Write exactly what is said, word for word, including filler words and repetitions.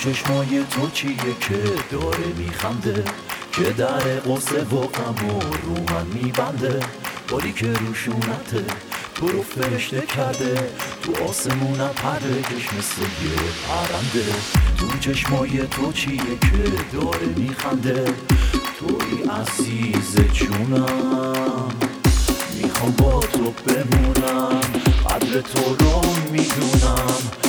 چشمای تو چیه که داره میخنده، که در قصه و غم و رو من میبنده. باری که روشونته تو رو فرشته کرده، تو آسمونم پرگش مثل یه پرنده. تو چشمای تو چیه که داره میخنده، توی عزیز جونم، میخوام با تو بمونم، قدر تو رو میدونم.